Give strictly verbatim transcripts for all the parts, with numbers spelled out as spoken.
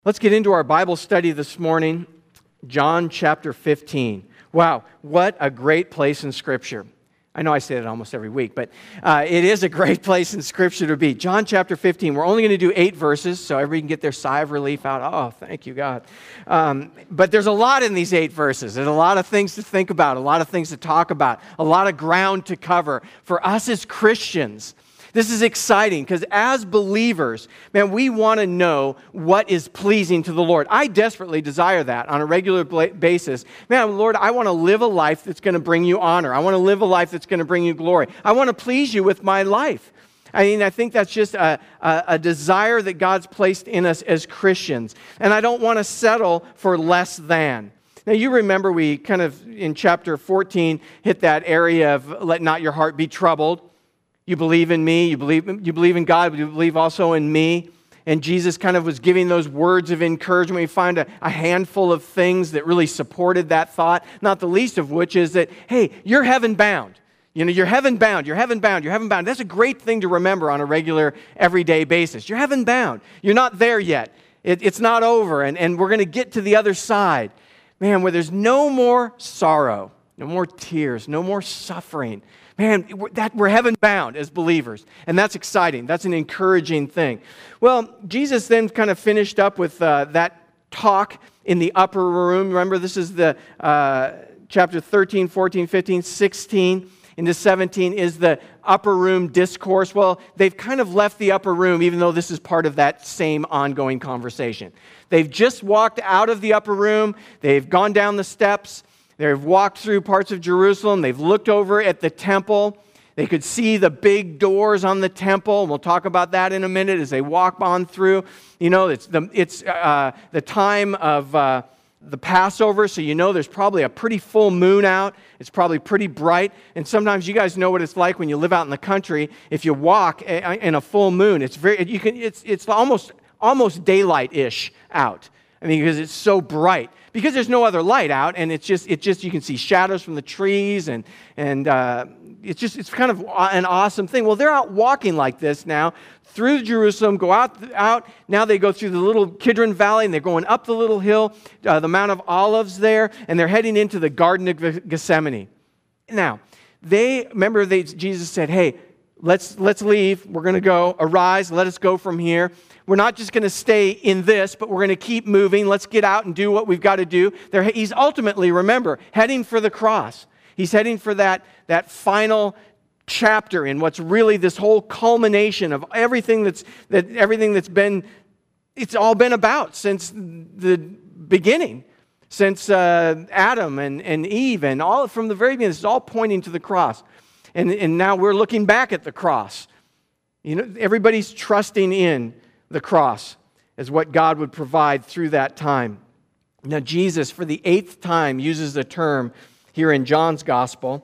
Let's get into our Bible study this morning, John chapter fifteen. Wow, what a great place in Scripture. I know I say that almost every week, but uh, it is a great place in Scripture to be. John chapter fifteen, we're only going to do eight verses, so everybody can get their sigh of relief out. Oh, thank you, God. Um, but there's a lot in these eight verses. There's a lot of things to think about, a lot of things to talk about, a lot of ground to cover. For us as Christians, this is exciting because as believers, man, we want to know what is pleasing to the Lord. I desperately desire that on a regular basis. Man, Lord, I want to live a life that's going to bring you honor. I want to live a life that's going to bring you glory. I want to please you with my life. I mean, I think that's just a, a, a desire that God's placed in us as Christians. And I don't want to settle for less than. Now, you remember we kind of, in chapter fourteen, hit that area of let not your heart be troubled. You believe in me, you believe, you believe in God, but you believe also in me. And Jesus kind of was giving those words of encouragement. We find a, a handful of things that really supported that thought, not the least of which is that, hey, you're heaven bound. You know, you're heaven bound, you're heaven bound, you're heaven bound. That's a great thing to remember on a regular, everyday basis. You're heaven bound. You're not there yet. It, it's not over, and, and we're going to get to the other side. Man, where there's no more sorrow, no more tears, no more suffering. Man, we're, that, we're heaven bound as believers, and that's exciting. That's an encouraging thing. Well, Jesus then kind of finished up with uh, that talk in the upper room. Remember, this is the uh, chapter thirteen, fourteen, fifteen, sixteen into seventeen is the upper room discourse. Well, they've kind of left the upper room, even though this is part of that same ongoing conversation. They've just walked out of the upper room. They've gone down the steps. They've walked through parts of Jerusalem. They've looked over at the temple. They could see the big doors on the temple. We'll talk about that in a minute as they walk on through. You know, it's the, it's, uh, the time of uh, the Passover, so you know there's probably a pretty full moon out. It's probably pretty bright. And sometimes you guys know what it's like when you live out in the country. If you walk in a full moon, it's very you can it's it's almost almost daylight-ish out. I mean, because it's so bright. Because there's no other light out, and it's just, it just you can see shadows from the trees, and and uh, it's just, it's kind of an awesome thing. Well, they're out walking like this now through Jerusalem, go out, out. Now they go through the little Kidron Valley, and they're going up the little hill, uh, the Mount of Olives there, and they're heading into the Garden of Gethsemane. Now, they, remember they, Jesus said, hey, let's, let's leave. We're going to go. Arise, let us go from here. We're not just going to stay in this, but we're going to keep moving. Let's get out and do what we've got to do. There, he's ultimately, remember, heading for the cross. He's heading for that, that final chapter in what's really this whole culmination of everything that's that everything that's been, it's all been about since the beginning, since uh, Adam and, and Eve and all from the very beginning. This is all pointing to the cross. And, and now we're looking back at the cross. You know, everybody's trusting in the cross as what God would provide through that time. Now, Jesus, for the eighth time, uses the term here in John's gospel,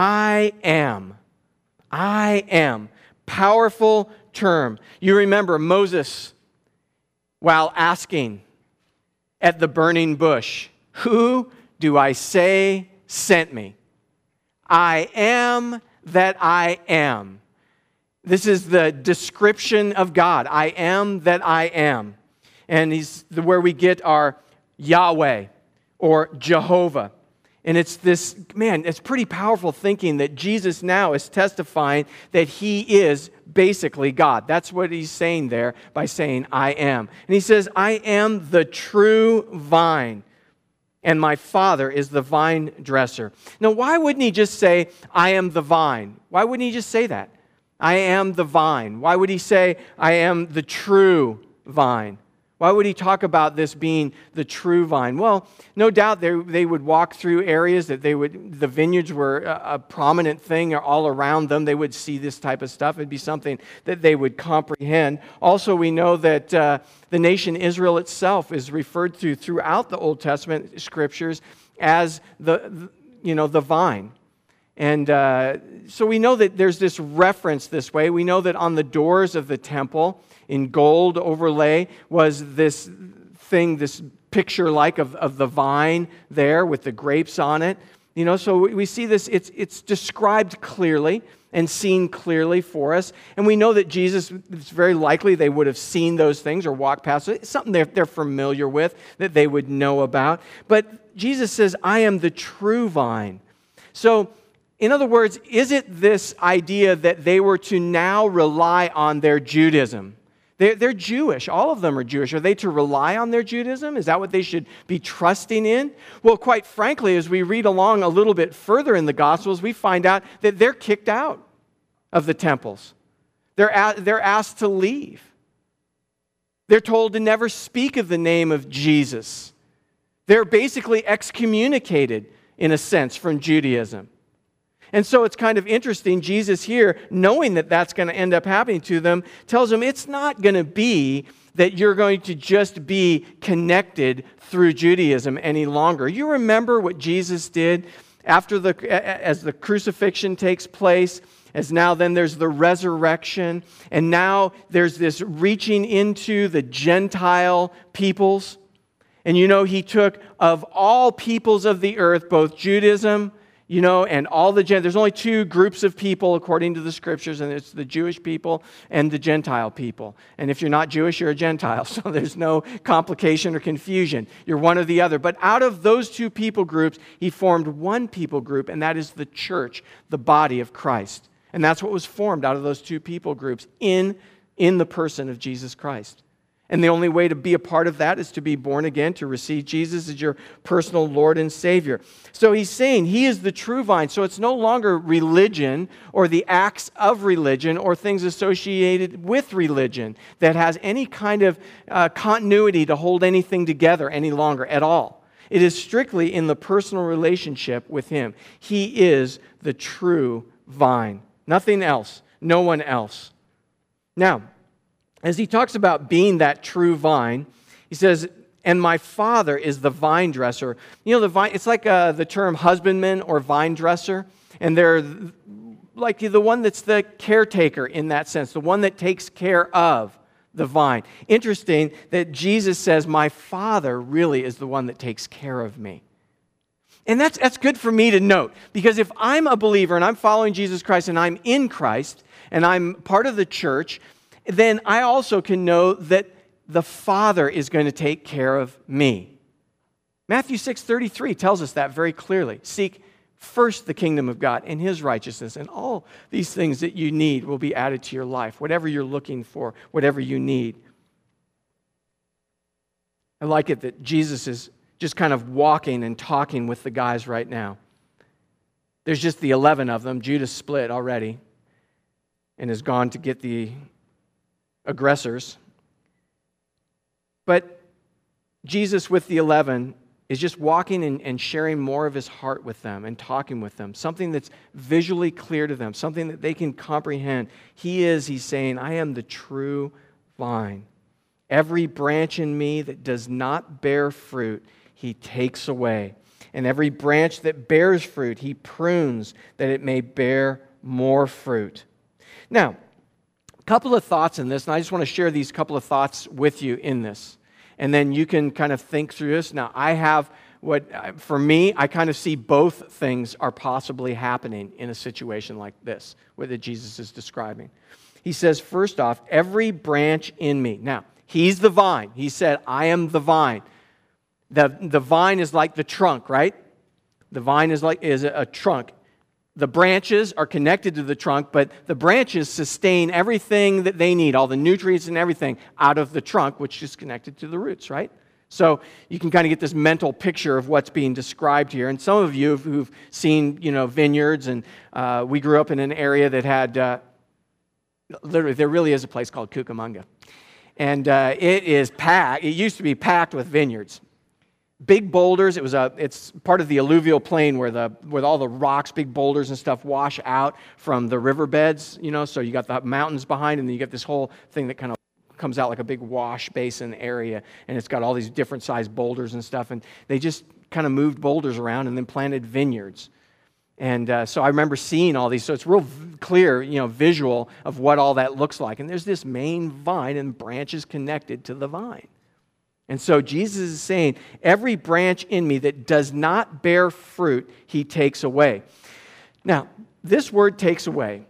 I am. I am. Powerful term. You remember Moses, while asking at the burning bush, who do I say sent me? I am that I am. This is the description of God. I am that I am. And he's where we get our Yahweh or Jehovah. And it's this, man, it's pretty powerful thinking that Jesus now is testifying that he is basically God. That's what he's saying there by saying, I am. And he says, I am the true vine, and my Father is the vine dresser. Now, why wouldn't he just say, I am the vine? Why wouldn't he just say that? I am the vine. Why would he say, I am the true vine? Why would he talk about this being the true vine? Well, no doubt they, they would walk through areas that they would, the vineyards were a, a prominent thing all around them. They would see this type of stuff. It'd be something that they would comprehend. Also, we know that uh, the nation Israel itself is referred to throughout the Old Testament scriptures as the, the you know, the vine. And uh, so we know that there's this reference this way. We know that on the doors of the temple, in gold overlay, was this thing, this picture like of, of the vine there with the grapes on it. You know, so we see this, it's, it's described clearly and seen clearly for us. And we know that Jesus, it's very likely they would have seen those things or walked past it. It's something they're, they're familiar with, that they would know about. But Jesus says, I am the true vine. So, in other words, is it this idea that they were to now rely on their Judaism? They're, they're Jewish. All of them are Jewish. Are they to rely on their Judaism? Is that what they should be trusting in? Well, quite frankly, as we read along a little bit further in the Gospels, we find out that they're kicked out of the temples. They're, a, they're asked to leave. They're told to never speak of the name of Jesus. They're basically excommunicated, in a sense, from Judaism. And so it's kind of interesting, Jesus here, knowing that that's going to end up happening to them, tells them it's not going to be that you're going to just be connected through Judaism any longer. You remember what Jesus did after the, as the crucifixion takes place, as now then there's the resurrection, and now there's this reaching into the Gentile peoples. And you know, he took of all peoples of the earth, both Judaism, you know, and all the Gentiles. There's only two groups of people according to the Scriptures, and it's the Jewish people and the Gentile people. And if you're not Jewish, you're a Gentile, so there's no complication or confusion. You're one or the other. But out of those two people groups, he formed one people group, and that is the church, the body of Christ. And that's what was formed out of those two people groups in, in the person of Jesus Christ. And the only way to be a part of that is to be born again, to receive Jesus as your personal Lord and Savior. So he's saying he is the true vine. So it's no longer religion or the acts of religion or things associated with religion that has any kind of uh, continuity to hold anything together any longer at all. It is strictly in the personal relationship with him. He is the true vine. Nothing else. No one else. Now, as he talks about being that true vine, he says, and my Father is the vine dresser. You know, the vine, it's like uh, the term husbandman or vine dresser, and they're like the one that's the caretaker in that sense, the one that takes care of the vine. Interesting that Jesus says, my Father really is the one that takes care of me. And that's, that's good for me to note, because if I'm a believer and I'm following Jesus Christ and I'm in Christ and I'm part of the church, then I also can know that the Father is going to take care of me. Matthew six thirty-three tells us that very clearly. Seek first the kingdom of God and His righteousness, and all these things that you need will be added to your life, whatever you're looking for, whatever you need. I like it that Jesus is just kind of walking and talking with the guys right now. There's just the eleven of them. Judas split already and has gone to get the aggressors. But Jesus with the eleven is just walking and, and sharing more of his heart with them and talking with them, something that's visually clear to them, something that they can comprehend. He is, he's saying, I am the true vine. Every branch in me that does not bear fruit, he takes away. And every branch that bears fruit, he prunes that it may bear more fruit. Now, a couple of thoughts in this, and I just want to share these couple of thoughts with you in this. And then you can kind of think through this. Now, I have what, for me, I kind of see both things are possibly happening in a situation like this, what Jesus is describing. He says, first off, every branch in me. Now, he's the vine. He said, I am the vine. The, the vine is like the trunk, right? The vine is like is a, a trunk. The branches are connected to the trunk, but the branches sustain everything that they need, all the nutrients and everything, out of the trunk, which is connected to the roots, right? So you can kind of get this mental picture of what's being described here. And some of you who've seen, you know, vineyards, and uh, we grew up in an area that had, uh, literally, there really is a place called Cucamonga. And uh, it is packed, it used to be packed with vineyards. Big boulders. It was a. It's part of the alluvial plain where the where all the rocks, big boulders and stuff wash out from the riverbeds. You know, so you got the mountains behind, and then you get this whole thing that kind of comes out like a big wash basin area, and it's got all these different sized boulders and stuff. And they just kind of moved boulders around and then planted vineyards. And uh, so I remember seeing all these. So it's real clear, you know, visual of what all that looks like. And there's this main vine and branches connected to the vine. And so Jesus is saying, every branch in me that does not bear fruit, he takes away. Now, this word takes away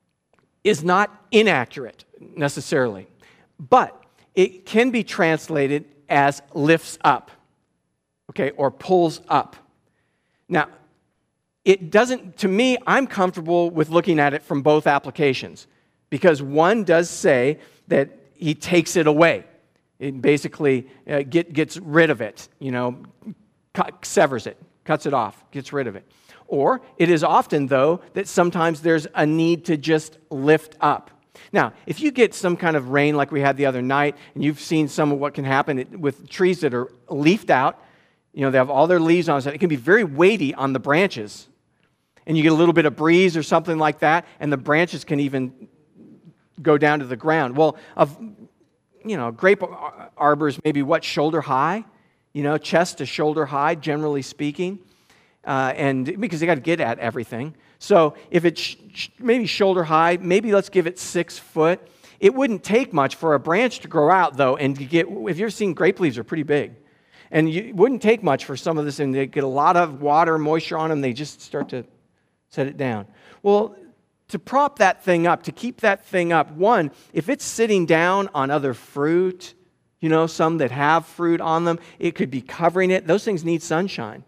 is not inaccurate necessarily, but it can be translated as lifts up, okay, or pulls up. Now, it doesn't, to me, I'm comfortable with looking at it from both applications because one does say that he takes it away. It basically uh, get, gets rid of it, you know, cut, severs it, cuts it off, gets rid of it. Or it is often, though, that sometimes there's a need to just lift up. Now, if you get some kind of rain like we had the other night, and you've seen some of what can happen with trees that are leafed out, you know, they have all their leaves on it, it can be very weighty on the branches. And you get a little bit of breeze or something like that, and the branches can even go down to the ground. Well, of, you know, grape arbors maybe what, shoulder high? You know, chest to shoulder high, generally speaking. Uh, and because they got to get at everything. So if it's sh- sh- maybe shoulder high, maybe let's give it six foot. It wouldn't take much for a branch to grow out, though, and to get, if you're seeing grape leaves are pretty big. And you, it wouldn't take much for some of this, and they get a lot of water, moisture on them, they just start to set it down. Well, to prop that thing up, to keep that thing up, one, if it's sitting down on other fruit, you know, some that have fruit on them, it could be covering it. Those things need sunshine.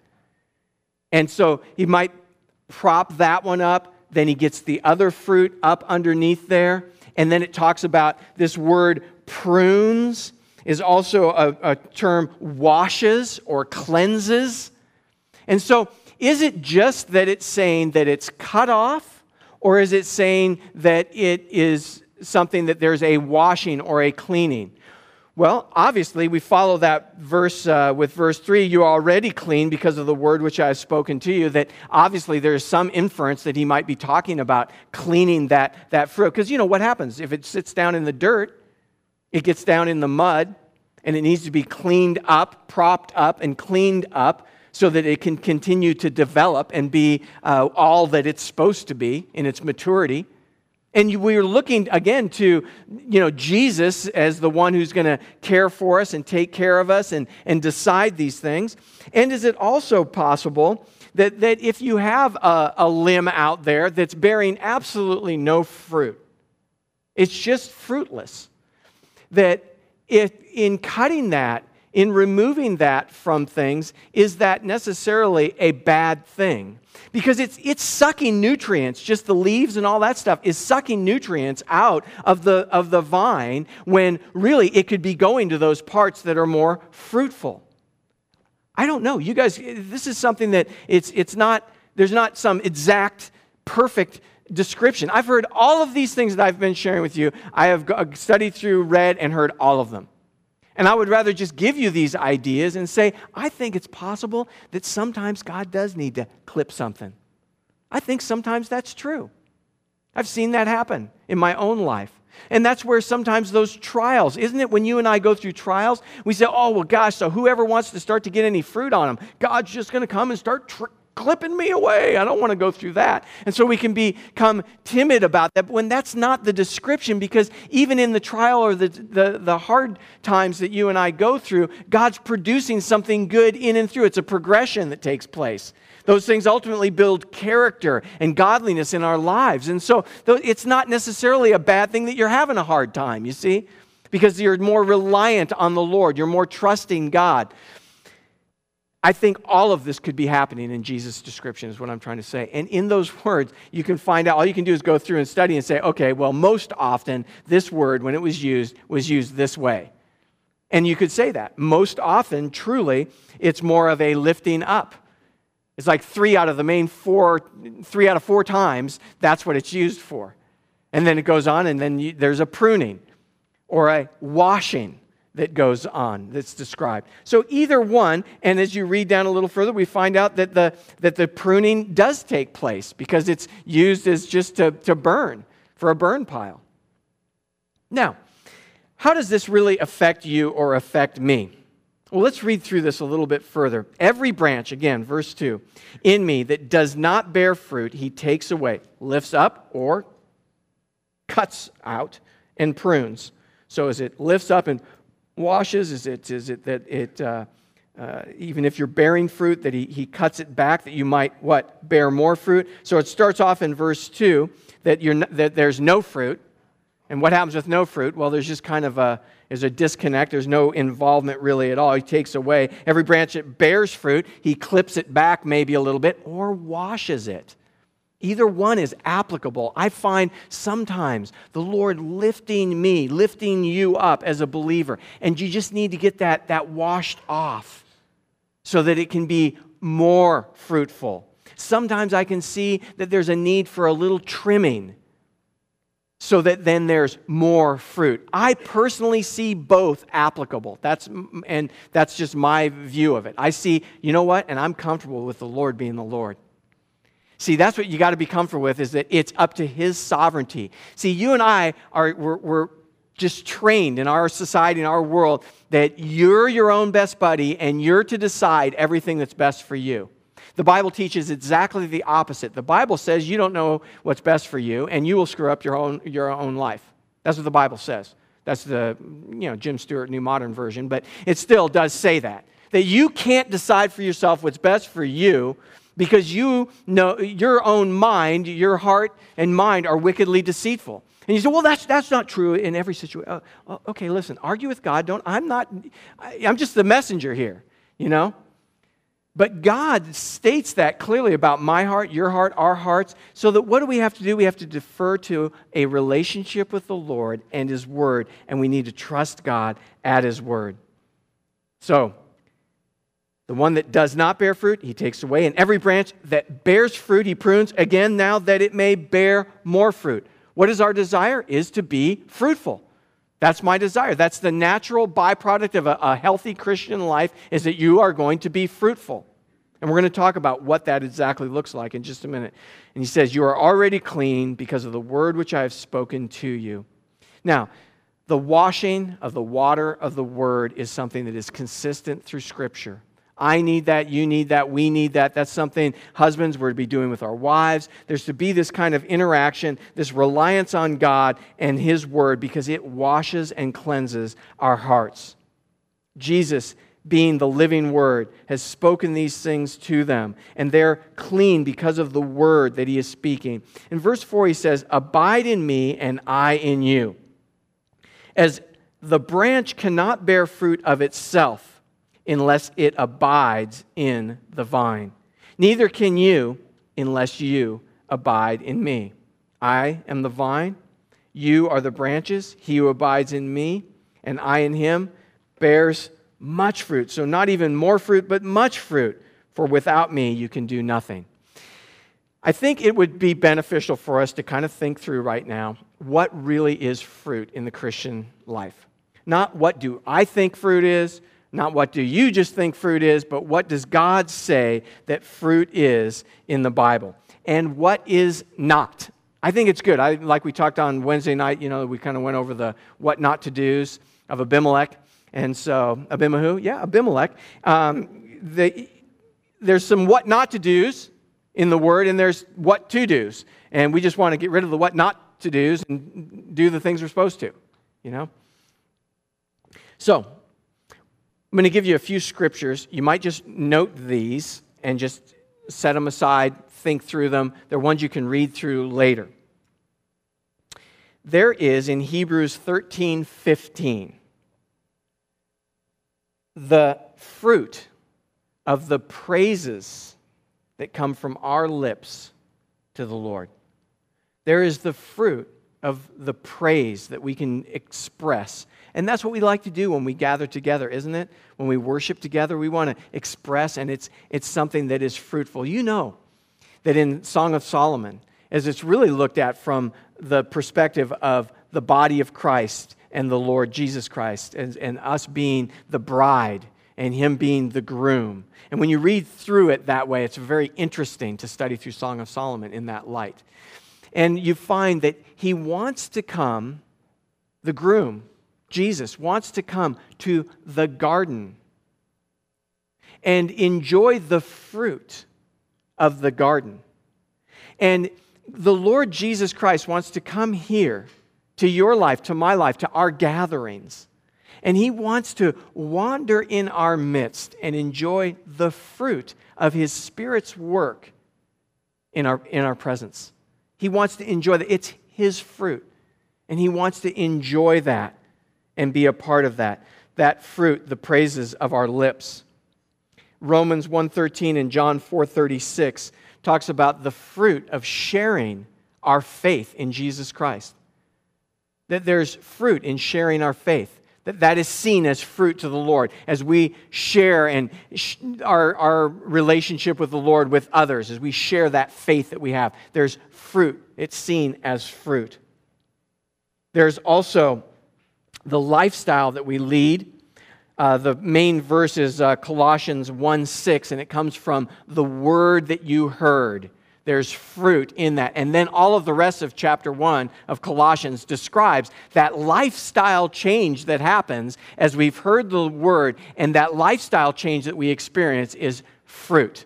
And so he might prop that one up, then he gets the other fruit up underneath there, and then it talks about this word prunes is also a, a term washes or cleanses. And so is it just that it's saying that it's cut off, or is it saying that it is something that there's a washing or a cleaning? Well, obviously, we follow that verse uh, with verse three, you are already clean because of the word which I have spoken to you, that obviously there's some inference that he might be talking about cleaning that, that fruit. Because, you know, what happens? If it sits down in the dirt, it gets down in the mud, and it needs to be cleaned up, propped up, and cleaned up so that it can continue to develop and be uh, all that it's supposed to be in its maturity. And we're looking, again, to, you know, Jesus as the one who's going to care for us and take care of us and, and decide these things. And is it also possible that, that if you have a, a limb out there that's bearing absolutely no fruit, it's just fruitless, that if in cutting that, in removing that from things, is that necessarily a bad thing? Because it's it's sucking nutrients, just the leaves and all that stuff is sucking nutrients out of the of the vine when really it could be going to those parts that are more fruitful. I don't know. You guys, this is something that it's it's not, there's not some exact, perfect description. I've heard all of these things that I've been sharing with you. I have studied through, read, and heard all of them. And I would rather just give you these ideas and say, I think it's possible that sometimes God does need to clip something. I think sometimes that's true. I've seen that happen in my own life. And that's where sometimes those trials, isn't it, when you and I go through trials, we say, oh, well, gosh, so whoever wants to start to get any fruit on them, God's just going to come and start tr- clipping me away. I don't want to go through that. And so we can become timid about that. But when that's not the description, because even in the trial or the, the, the hard times that you and I go through, God's producing something good in and through. It's a progression that takes place. Those things ultimately build character and godliness in our lives. And so it's not necessarily a bad thing that you're having a hard time, you see, because you're more reliant on the Lord. You're more trusting God. I think all of this could be happening in Jesus' description is what I'm trying to say. And in those words, you can find out, all you can do is go through and study and say, okay, well, most often this word, when it was used, was used this way. And you could say that. Most often, truly, it's more of a lifting up. It's like three out of the main four, three out of four times, that's what it's used for. And then it goes on, and then you, there's a pruning or a washing that goes on, that's described. So either one, and as you read down a little further, we find out that the that the pruning does take place because it's used as just to, to burn, for a burn pile. Now, how does this really affect you or affect me? Well, let's read through this a little bit further. Every branch, again, verse two, in me that does not bear fruit, he takes away, lifts up or cuts out and prunes. So as it lifts up and washes? Is it, is it that it, uh, uh, even if you're bearing fruit, that he, he cuts it back, that you might, what, bear more fruit? So it starts off in verse two, that, you're, that there's no fruit. And what happens with no fruit? Well, there's just kind of a, there's a disconnect. There's no involvement really at all. He takes away every branch that bears fruit. He clips it back maybe a little bit or washes it. Either one is applicable. I find sometimes the Lord lifting me, lifting you up as a believer, and you just need to get that, that washed off so that it can be more fruitful. Sometimes I can see that there's a need for a little trimming so that then there's more fruit. I personally see both applicable. That's and that's just my view of it. I see, you know what? And I'm comfortable with the Lord being the Lord. See, that's what you got to be comfortable with, is that it's up to His sovereignty. See, you and I are we're, we're just trained in our society, in our world, that you're your own best buddy and you're to decide everything that's best for you. The Bible teaches exactly the opposite. The Bible says you don't know what's best for you, and you will screw up your own your own life. That's what the Bible says. That's the you know Jim Stewart New Modern Version, but it still does say that. That you can't decide for yourself what's best for you, because you know your own mind, your heart and mind are wickedly deceitful. And you say, well, that's that's not true in every situation. Oh, okay, listen, argue with God. Don't. I'm not. I'm just the messenger here. You know. But God states that clearly about my heart, your heart, our hearts, so that what do we have to do? We have to defer to a relationship with the Lord and His Word, and we need to trust God at His Word. So, the one that does not bear fruit, He takes away, and every branch that bears fruit, He prunes, again now that it may bear more fruit. What is our desire? Is to be fruitful. That's my desire. That's the natural byproduct of a, a healthy Christian life, is that you are going to be fruitful. And we're going to talk about what that exactly looks like in just a minute. And he says, you are already clean because of the word which I have spoken to you. Now, the washing of the water of the word is something that is consistent through Scripture. I need that, you need that, we need that. That's something husbands we're to be doing with our wives. There's to be this kind of interaction, this reliance on God and His Word, because it washes and cleanses our hearts. Jesus, being the living Word, has spoken these things to them, and they're clean because of the Word that He is speaking. In verse four, He says, abide in me and I in you. As the branch cannot bear fruit of itself unless it abides in the vine, neither can you unless you abide in me. I am the vine, you are the branches. He who abides in me and I in him bears much fruit. So not even more fruit, but much fruit. For without me you can do nothing. I think it would be beneficial for us to kind of think through right now what really is fruit in the Christian life. Not what do I think fruit is, not what do you just think fruit is, but what does God say that fruit is in the Bible? And what is not? I think it's good. I, like we talked on Wednesday night, you know, we kind of went over the what not to do's of Abimelech. And so, Abimahu, yeah, Abimelech. Um, the, there's some what not to do's in the Word, and there's what to do's. And we just want to get rid of the what not to do's and do the things we're supposed to, you know? So, I'm going to give you a few scriptures. You might just note these and just set them aside, think through them. They're ones you can read through later. There is in Hebrews thirteen fifteen the fruit of the praises that come from our lips to the Lord. There is the fruit of the praise that we can express. And that's what we like to do when we gather together, isn't it? When we worship together, we want to express, and it's it's something that is fruitful. You know that in Song of Solomon, as it's really looked at from the perspective of the body of Christ and the Lord Jesus Christ, and, and us being the bride and Him being the groom. And when you read through it that way, it's very interesting to study through Song of Solomon in that light. And you find that He wants to come, the groom, Jesus wants to come to the garden and enjoy the fruit of the garden. And the Lord Jesus Christ wants to come here to your life, to my life, to our gatherings, And He wants to wander in our midst and enjoy the fruit of His Spirit's work in our, in our presence. He wants to enjoy that. It's His fruit. And He wants to enjoy that and be a part of that. That fruit, the praises of our lips. Romans one thirteen and John four thirty-six talks about the fruit of sharing our faith in Jesus Christ. That there's fruit in sharing our faith. That that is seen as fruit to the Lord as we share and sh- our, our relationship with the Lord with others, as we share that faith that we have. There's fruit. It's seen as fruit. There's also the lifestyle that we lead. Uh, the main verse is uh, Colossians one six, and it comes from the word that you heard. There's fruit in that. And then all of the rest of chapter one of Colossians describes that lifestyle change that happens as we've heard the word, and that lifestyle change that we experience is fruit.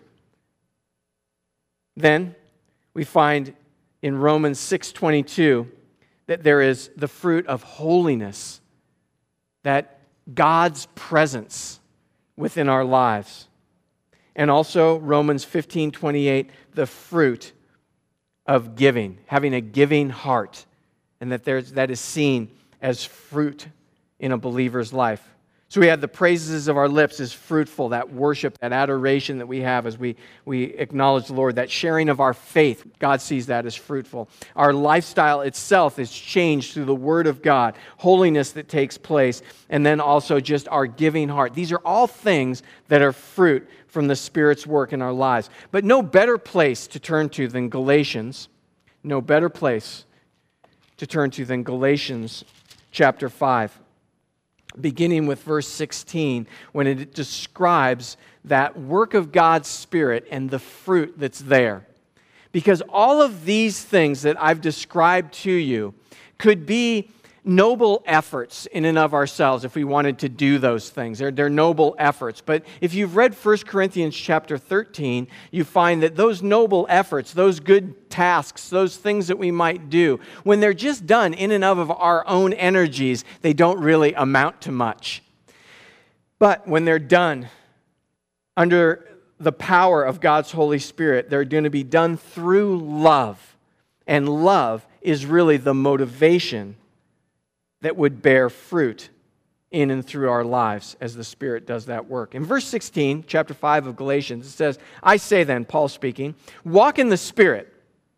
Then we find in Romans six twenty-two that there is the fruit of holiness, that God's presence within our lives. And also Romans fifteen twenty-eight, the fruit of giving, having a giving heart, and that there's, that is seen as fruit in a believer's life. So we have the praises of our lips is fruitful, that worship, that adoration that we have as we, we acknowledge the Lord, that sharing of our faith, God sees that as fruitful. Our lifestyle itself is changed through the Word of God, holiness that takes place, and then also just our giving heart. These are all things that are fruit from the Spirit's work in our lives. But no better place to turn to than Galatians, no better place to turn to than Galatians chapter five. Beginning with verse sixteen, when it describes that work of God's Spirit and the fruit that's there. Because all of these things that I've described to you could be noble efforts in and of ourselves if we wanted to do those things. They're, they're noble efforts. But if you've read First Corinthians chapter thirteen, you find that those noble efforts, those good tasks, those things that we might do, when they're just done in and of our own energies, they don't really amount to much. But when they're done under the power of God's Holy Spirit, they're going to be done through love. And love is really the motivation that would bear fruit in and through our lives as the Spirit does that work. In verse sixteen, chapter five of Galatians, it says, I say then, Paul speaking, walk in the Spirit.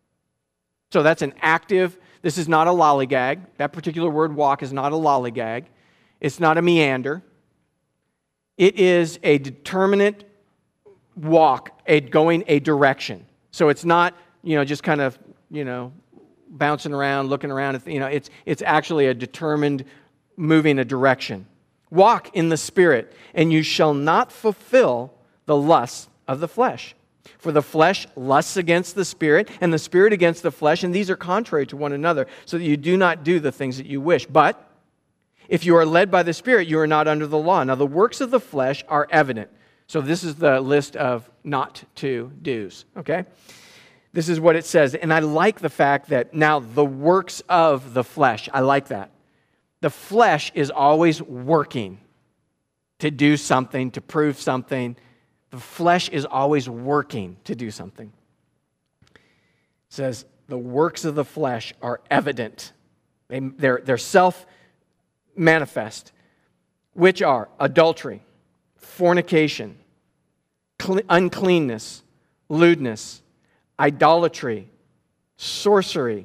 So that's an active, this is not a lollygag. That particular word walk is not a lollygag. It's not a meander. It is a determinate walk, a going a direction. So it's not, you know, just kind of, you know, bouncing around, looking around. You know, it's it's actually a determined moving a direction. Walk in the Spirit, and you shall not fulfill the lusts of the flesh. For the flesh lusts against the Spirit, and the Spirit against the flesh, and these are contrary to one another, so that you do not do the things that you wish. But if you are led by the Spirit, you are not under the law. Now the works of the flesh are evident. So this is the list of not to do's, okay? This is what it says, and I like the fact that now the works of the flesh, I like that. The flesh is always working to do something, to prove something. The flesh is always working to do something. It says, the works of the flesh are evident. They, they're, they're self-manifest, which are adultery, fornication, cle- uncleanness, lewdness, idolatry, sorcery,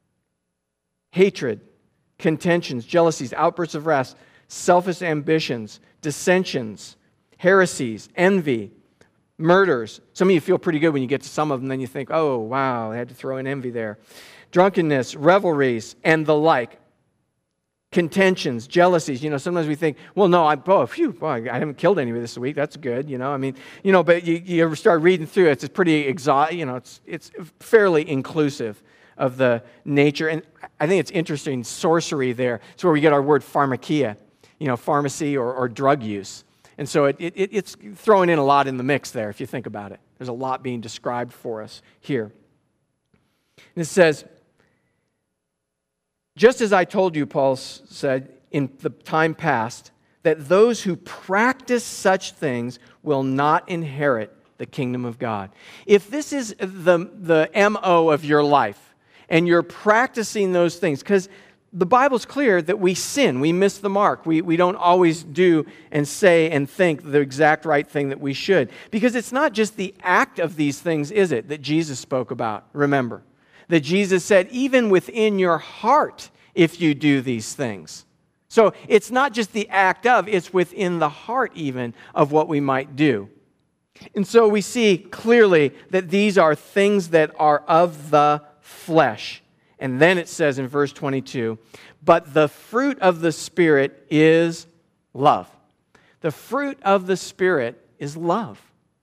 hatred, contentions, jealousies, outbursts of wrath, selfish ambitions, dissensions, heresies, envy, murders. Some of you feel pretty good when you get to some of them, then you think, oh, wow, I had to throw in envy there. Drunkenness, revelries, and the like. Contentions, jealousies. You know, sometimes we think, well, no, I, oh, phew, boy, I haven't killed anybody this week. That's good, you know. I mean, you know, but you, you ever start reading through it, it's pretty exhaust, you know, it's it's fairly inclusive of the nature. And I think it's interesting, sorcery there. It's where we get our word pharmakia, you know, pharmacy or, or drug use. And so it, it it's throwing in a lot in the mix there, if you think about it. There's a lot being described for us here. And it says, just as I told you, Paul said, in the time past, that those who practice such things will not inherit the kingdom of God. If this is the, the M O of your life, and you're practicing those things, because the Bible's clear that we sin, we miss the mark. We, we don't always do and say and think the exact right thing that we should. Because it's not just the act of these things, is it, that Jesus spoke about, remember. That Jesus said, even within your heart, if you do these things. So it's not just the act of, it's within the heart even of what we might do. And so we see clearly that these are things that are of the flesh. And then it says in verse twenty-two, but the fruit of the Spirit is love. The fruit of the Spirit is love.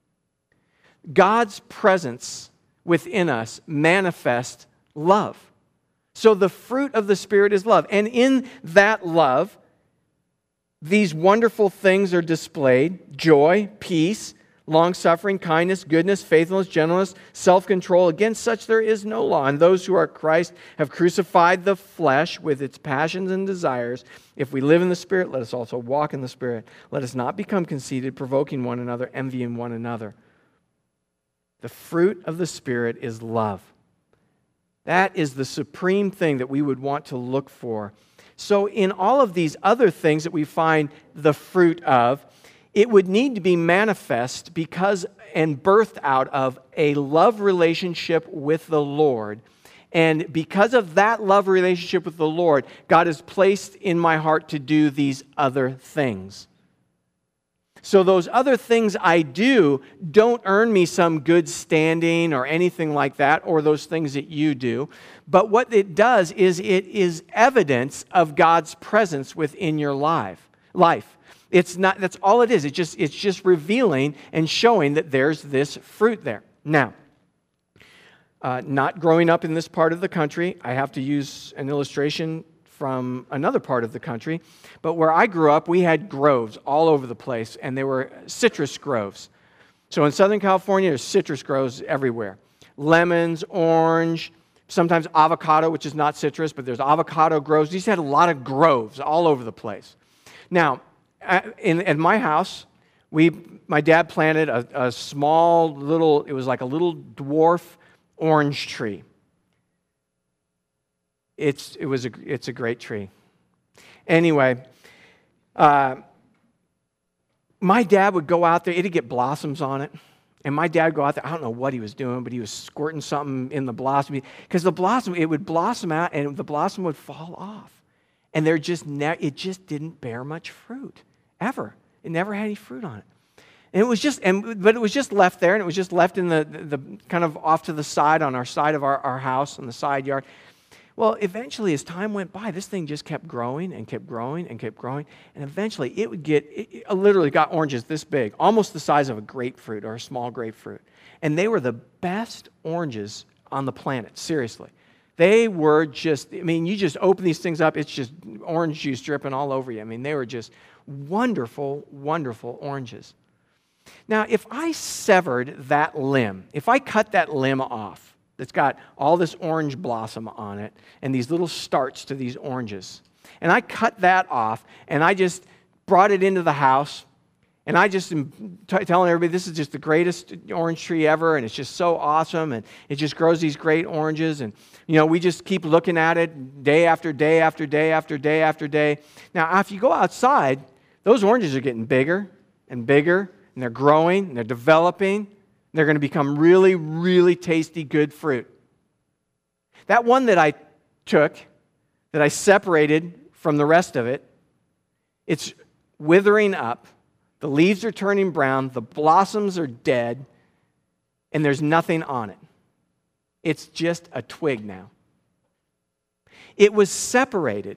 God's presence within us manifests love. So the fruit of the Spirit is love. And in that love, these wonderful things are displayed: joy, peace, long-suffering, kindness, goodness, faithfulness, gentleness, self-control. Against such there is no law. And those who are Christ have crucified the flesh with its passions and desires. If we live in the Spirit, let us also walk in the Spirit. Let us not become conceited, provoking one another, envying one another. The fruit of the Spirit is love. That is the supreme thing that we would want to look for. So in all of these other things that we find the fruit of, it would need to be manifest because and birthed out of a love relationship with the Lord. And because of that love relationship with the Lord, God has placed in my heart to do these other things. So those other things I do don't earn me some good standing or anything like that, or those things that you do. But what it does is it is evidence of God's presence within your life. life. It's not, that's all it is. It's just, it's just revealing and showing that there's this fruit there. Now, uh, not growing up in this part of the country, I have to use an illustration from another part of the country. But where I grew up, we had groves all over the place, and they were citrus groves. So in Southern California, there's citrus groves everywhere. Lemons, orange, sometimes avocado, which is not citrus, but there's avocado groves. These had a lot of groves all over the place. Now, in, in my house, we, my dad planted a, a small little, it was like a little dwarf orange tree. It's, it was a, it's a great tree. Anyway, uh, my dad would go out there, it'd get blossoms on it. And my dad would go out there, I don't know what he was doing, but he was squirting something in the blossom. Because the blossom, it would blossom out and the blossom would fall off. And there just ne- it just didn't bear much fruit, ever. It never had any fruit on it. And it was just, and but it was just left there, and it was just left in the, the, the kind of off to the side on our side of our, our house, on the side yard. Well, eventually, as time went by, this thing just kept growing and kept growing and kept growing. And eventually, it would get, it, it literally got oranges this big, almost the size of a grapefruit or a small grapefruit. And they were the best oranges on the planet, seriously. They were just, I mean, you just open these things up, it's just orange juice dripping all over you. I mean, they were just wonderful, wonderful oranges. Now, if I severed that limb, if I cut that limb off, that's got all this orange blossom on it and these little starts to these oranges. And I cut that off and I just brought it into the house and I just am t- telling everybody this is just the greatest orange tree ever and it's just so awesome and it just grows these great oranges and, you know, we just keep looking at it day after day after day after day after day. Now, if you go outside, those oranges are getting bigger and bigger and they're growing and they're developing. They're going to become really, really tasty, good fruit. That one that I took, that I separated from the rest of it, it's withering up. The leaves are turning brown. The blossoms are dead. And there's nothing on it. It's just a twig now. It was separated.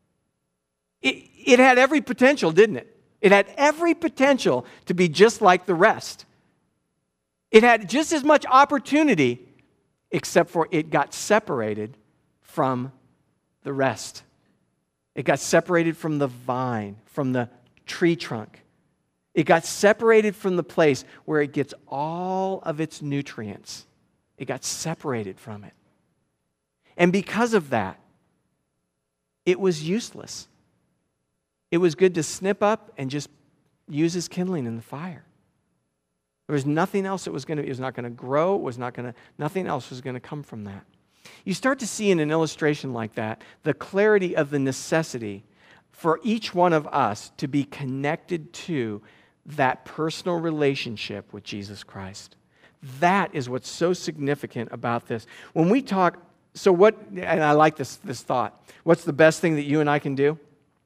It, it had every potential, didn't it? It had every potential to be just like the rest. It had just as much opportunity, except for it got separated from the rest. It got separated from the vine, from the tree trunk. It got separated from the place where it gets all of its nutrients. It got separated from it. And because of that, it was useless. it was good to snip up and just use as kindling in the fire. There was nothing else that was going to, it was not going to grow, it was not going to, nothing else was going to come from that. You start to see in an illustration like that the clarity of the necessity for each one of us to be connected to that personal relationship with Jesus Christ. That is what's so significant about this. When we talk, so what, and I like this, this thought, what's the best thing that you and I can do?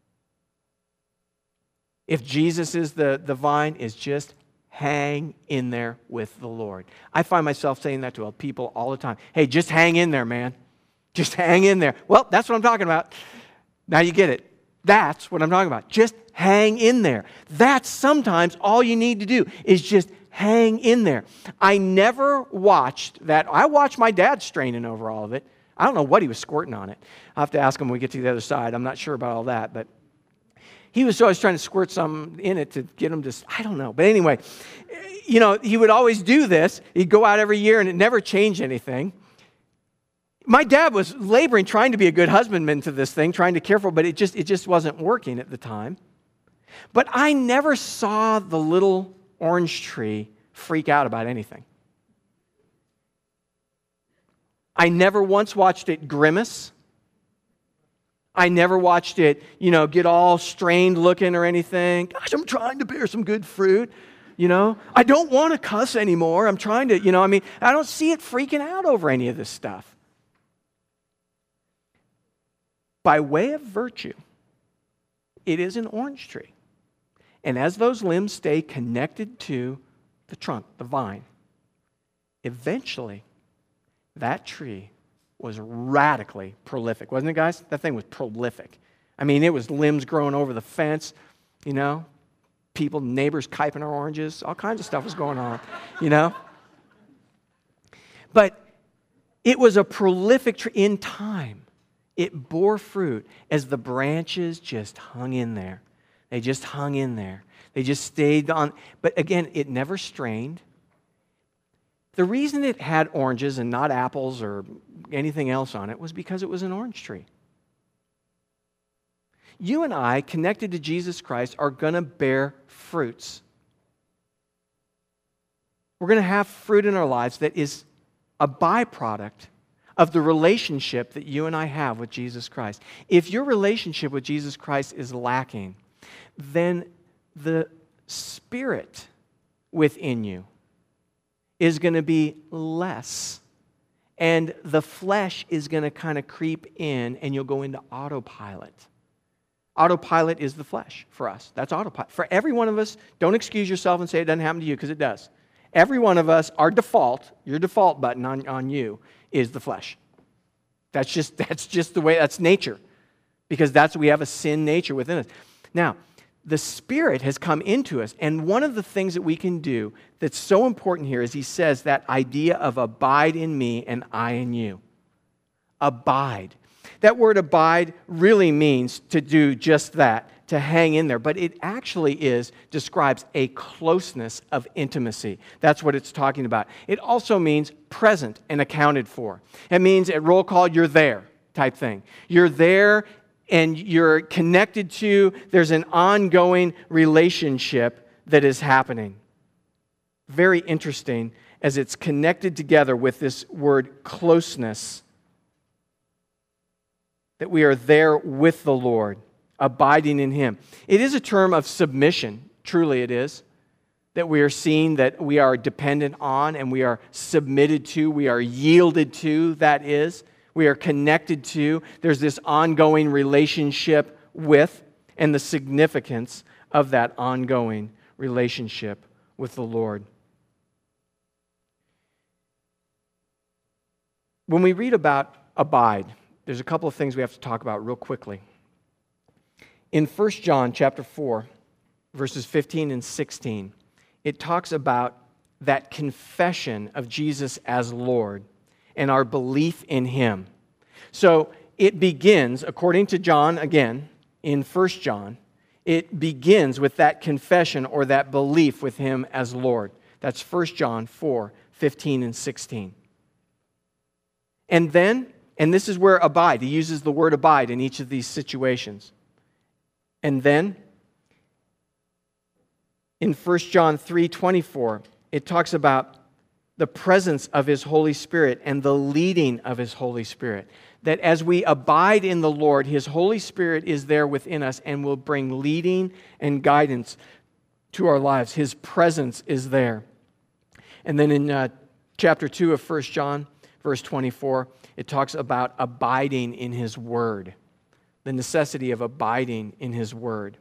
If Jesus is the, the vine, is just hang in there with the Lord. I find myself saying that to people all the time. Hey, just hang in there, man. Just hang in there. Well, that's what I'm talking about. Now you get it. That's what I'm talking about. Just hang in there. That's sometimes all you need to do is just hang in there. I never watched that. I watched my dad straining over all of it. I don't know what he was squirting on it. I'll have to ask him when we get to the other side. I'm not sure about all that, but he was always trying to squirt some in it to get him to, I don't know. But anyway, you know, he would always do this. He'd go out every year and it never changed anything. My dad was laboring, trying to be a good husbandman to this thing, trying to care for, but it just, it just wasn't working at the time. But I never saw the little orange tree freak out about anything. I never once watched it grimace. I never watched it, you know, get all strained looking or anything. Gosh, I'm trying to bear some good fruit, you know. I don't want to cuss anymore. I'm trying to, you know, I mean, I don't see it freaking out over any of this stuff. By way of virtue, it is an orange tree. And as those limbs stay connected to the trunk, the vine, eventually that tree was radically prolific. Wasn't it, guys? That thing was prolific. I mean, it was limbs growing over the fence, you know, people, neighbors kiping our oranges, all kinds of stuff was going on, you know. But it was a prolific tree in time. It bore fruit as the branches just hung in there. They just hung in there. They just stayed on. But again, it never strained. The reason it had oranges and not apples or anything else on it was because it was an orange tree. You and I, connected to Jesus Christ, are going to bear fruits. We're going to have fruit in our lives that is a byproduct of the relationship that you and I have with Jesus Christ. If your relationship with Jesus Christ is lacking, then the Spirit within you is going to be less. And the flesh is going to kind of creep in and you'll go into autopilot. Autopilot is the flesh for us. That's autopilot. For every one of us, don't excuse yourself and say it doesn't happen to you, because it does. Every one of us, our default, your default button on, on you is the flesh. That's just, that's just the way, that's nature. Because that's, we have a sin nature within us. Now, the Spirit has come into us, and one of the things that we can do that's so important here is he says that idea of abide in me and I in you. Abide. That word abide really means to do just that, to hang in there, but it actually is, describes a closeness of intimacy. That's what it's talking about. It also means present and accounted for. It means at roll call, you're there type thing. You're there and you're connected to, there's an ongoing relationship that is happening. Very interesting as it's connected together with this word closeness, that we are there with the Lord, abiding in Him. It is a term of submission, truly it is, that we are seeing that we are dependent on and we are submitted to, we are yielded to, that is. We are connected to. There's this ongoing relationship with, and the significance of that ongoing relationship with the Lord. When we read about abide, there's a couple of things we have to talk about real quickly. In First John chapter four, verses fifteen and sixteen, it talks about that confession of Jesus as Lord and our belief in Him. So it begins, according to John, again, in First John, it begins with that confession or that belief with Him as Lord. That's First John four, fifteen and sixteen. And then, and this is where abide, he uses the word abide in each of these situations. And then in First John three twenty-four, it talks about the presence of His Holy Spirit and the leading of His Holy Spirit. That as we abide in the Lord, His Holy Spirit is there within us and will bring leading and guidance to our lives. His presence is there. And then in uh, chapter two of First John, verse twenty-four, it talks about abiding in His Word. The necessity of abiding in His Word.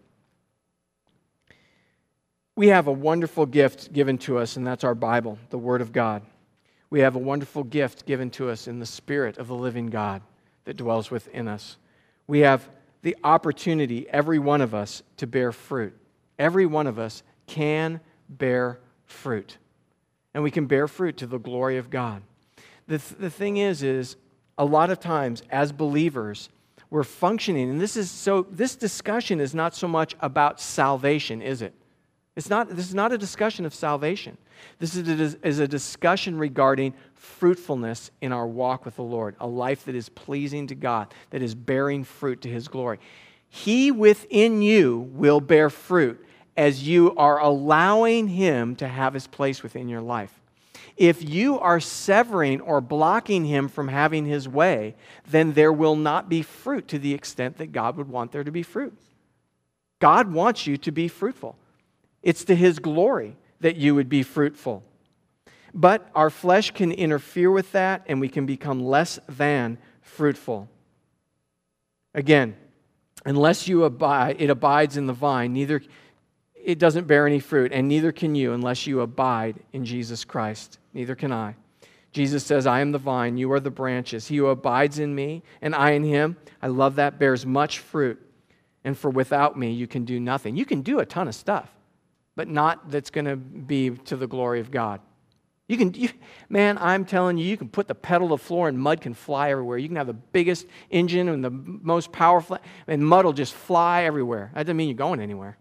We have a wonderful gift given to us, and that's our Bible, the Word of God. We have a wonderful gift given to us in the Spirit of the living God that dwells within us. We have the opportunity, every one of us, to bear fruit. Every one of us can bear fruit. And we can bear fruit to the glory of God. The, th- the thing is, is a lot of times as believers, we're functioning, and this is so. This discussion is not so much about salvation, is it? It's not. This is not a discussion of salvation. This is a, is a discussion regarding fruitfulness in our walk with the Lord, a life that is pleasing to God, that is bearing fruit to His glory. He within you will bear fruit as you are allowing Him to have His place within your life. If you are severing or blocking Him from having His way, then there will not be fruit to the extent that God would want there to be fruit. God wants you to be fruitful. It's to His glory that you would be fruitful. But our flesh can interfere with that, and we can become less than fruitful. Again, unless you abide, it abides in the vine, neither it doesn't bear any fruit, and neither can you unless you abide in Jesus Christ. Neither can I. Jesus says, I am the vine, you are the branches. He who abides in me, and I in him, I love that, bears much fruit. And for without me, you can do nothing. You can do a ton of stuff, but not that's going to be to the glory of God. You can, you, man, I'm telling you, you can put the pedal to the floor and mud can fly everywhere. You can have the biggest engine and the most powerful, and mud will just fly everywhere. That doesn't mean you're going anywhere.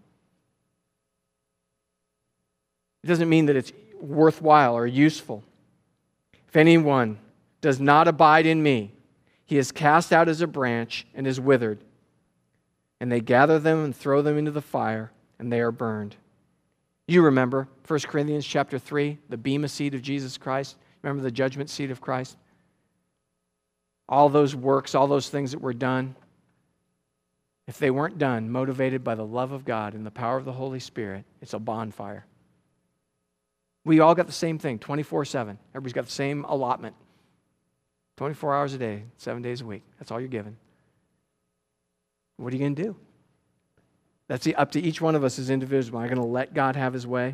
It doesn't mean that it's worthwhile or useful. If anyone does not abide in me, he is cast out as a branch and is withered. And they gather them and throw them into the fire, and they are burned. You remember First Corinthians chapter three, the bema seat of Jesus Christ. Remember the judgment seat of Christ? All those works, all those things that were done, if they weren't done motivated by the love of God and the power of the Holy Spirit, it's a bonfire. We all got the same thing, twenty-four seven. Everybody's got the same allotment. twenty-four hours a day, seven days a week. That's all you're given. What are you going to do? That's up to each one of us as individuals. Am I going to let God have His way?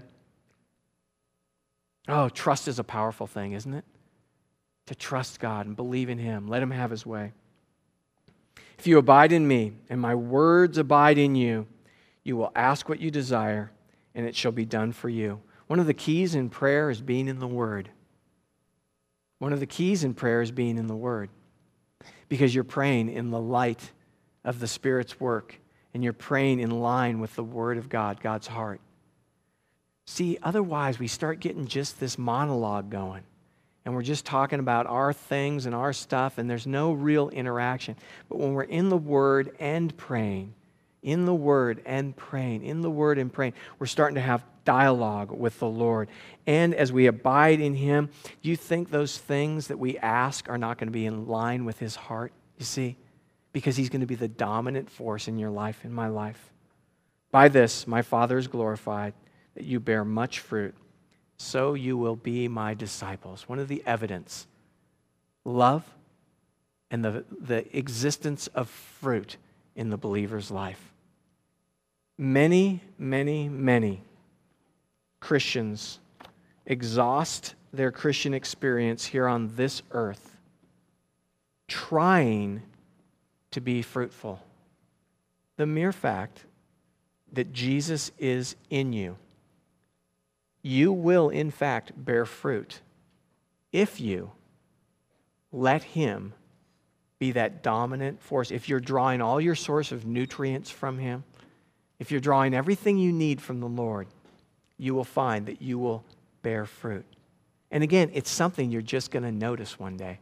Oh, trust is a powerful thing, isn't it? To trust God and believe in Him. Let Him have His way. If you abide in me and my words abide in you, you will ask what you desire and it shall be done for you. One of the keys in prayer is being in the Word. One of the keys in prayer is being in the Word. Because you're praying in the light of the Spirit's work. And you're praying in line with the Word of God, God's heart. See, otherwise we start getting just this monologue going. And we're just talking about our things and our stuff, and there's no real interaction. But when we're in the Word and praying, in the Word and praying, in the Word and praying, we're starting to have dialogue with the Lord. And as we abide in Him, do you think those things that we ask are not going to be in line with His heart? You see? Because He's going to be the dominant force in your life, in my life. By this, my Father is glorified, that you bear much fruit, so you will be my disciples. One of the evidence, love and the, the existence of fruit in the believer's life. Many, many, many Christians exhaust their Christian experience here on this earth trying to be fruitful. The mere fact that Jesus is in you, you will in fact bear fruit if you let Him be that dominant force. If you're drawing all your source of nutrients from Him, if you're drawing everything you need from the Lord, you will find that you will bear fruit. And again, it's something you're just going to notice one day.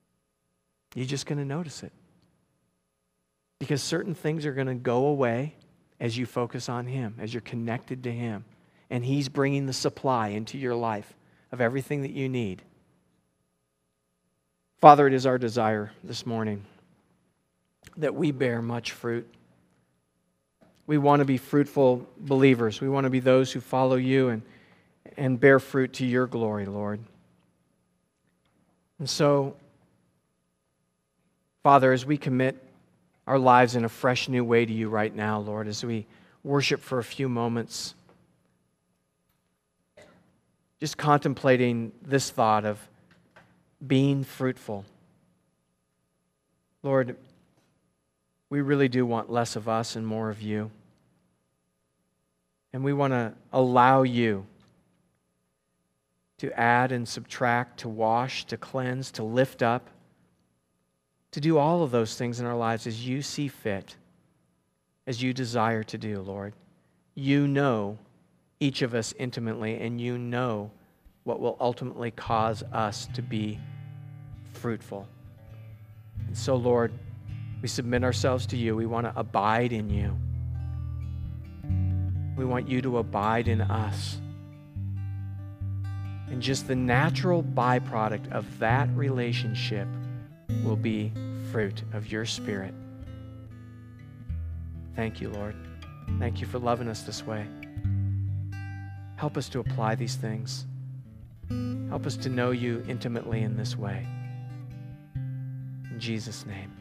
You're just going to notice it. Because certain things are going to go away as you focus on Him, as you're connected to Him, and He's bringing the supply into your life of everything that you need. Father, it is our desire this morning that we bear much fruit. We want to be fruitful believers. We want to be those who follow You and, and bear fruit to Your glory, Lord. And so, Father, as we commit our lives in a fresh new way to You right now, Lord, as we worship for a few moments, just contemplating this thought of being fruitful. Lord, we really do want less of us and more of You. And we want to allow You to add and subtract, to wash, to cleanse, to lift up, to do all of those things in our lives as You see fit, as You desire to do, Lord. You know each of us intimately, and You know what will ultimately cause us to be fruitful. And so, Lord, we submit ourselves to You. We want to abide in You. We want You to abide in us. And just the natural byproduct of that relationship will be fruit of Your Spirit. Thank You, Lord. Thank You for loving us this way. Help us to apply these things. Help us to know You intimately in this way. In Jesus' name.